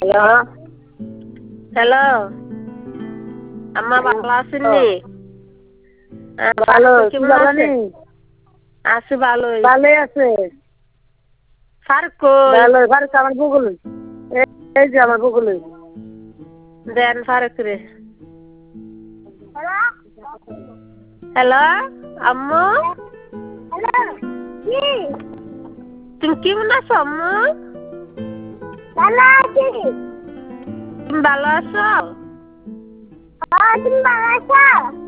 Hello hello আম্মা ভালো আছেননি? ভালো ফারুক তুই কেমন ভালো আছে? নেই? আছে ভালোই। ভালোই আছে। ফারুক কই? ভালো ফারুক আমার গুগল এই যে আমার গুগল দেন ফারুক রে। হ্যালো আম্মু তুমি কেমন আছো আম্মু? ভালো আছি। তুমি ভালো আছো? তুমি ভালো আছো?